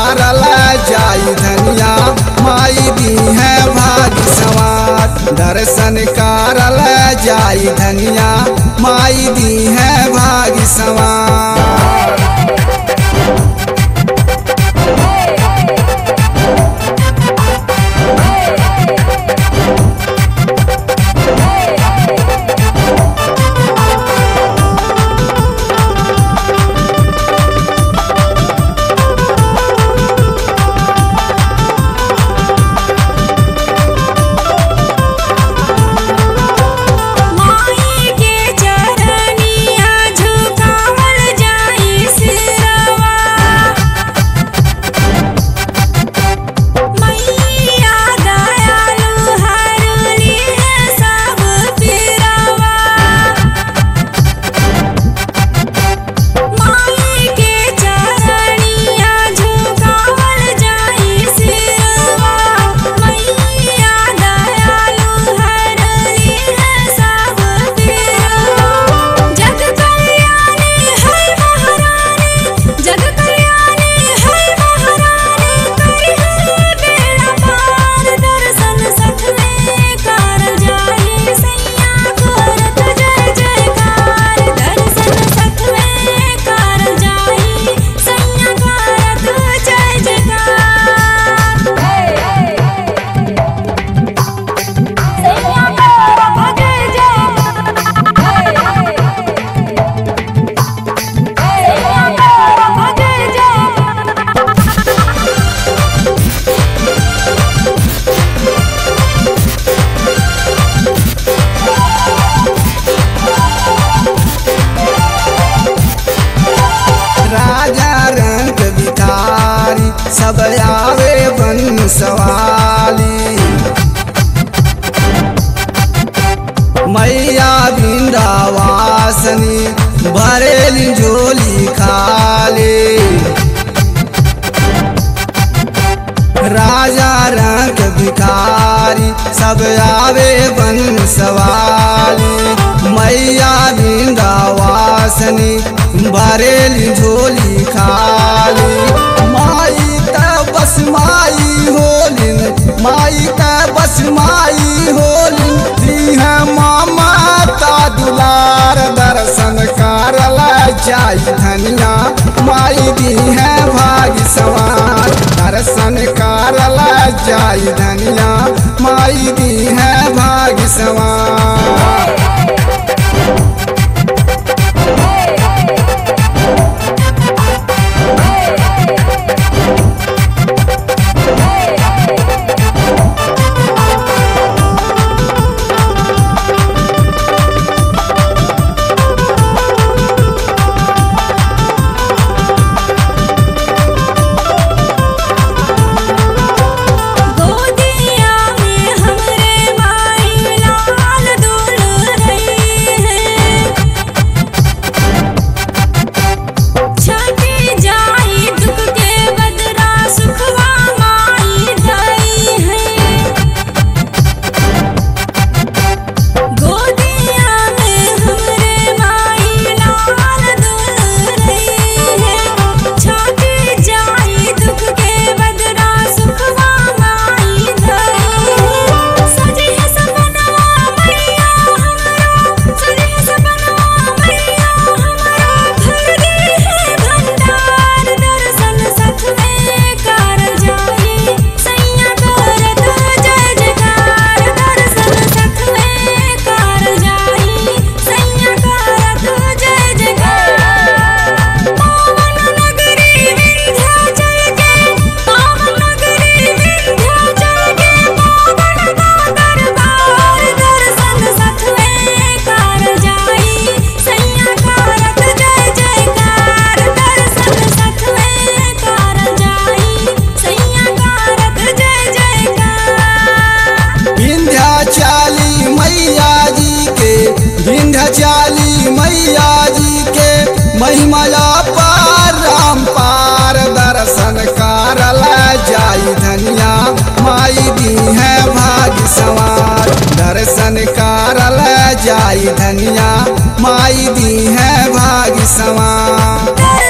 कारल जाई धनिया माई दी है भाग्य सवार। दर्शन कारल जाई धनिया माई दी है भाग्य सवार। सब आवे बंसवाली मैया विंध्यवासिनी भरेली झोली खाली। राजा रंग भिखारी सब आवे बंसवाली मैया विंध्यवासिनी भरेली झोली खाली। माई बस माई होलिन माई का बस माई होलिन दी है ममता दुलार। दर्शन कारल जाई धनिया माई दी है भाग्य सवार। दर्शन कारल जाई धनिया माई दी है भाग्य सवार। विंध्याचली मैया जी के महिमा पार पार। दर्शन कारल जाई धनिया माई दी है भाग्य सवार। दर्शन कारल जाई धनिया माई दी है भाग्य सवार।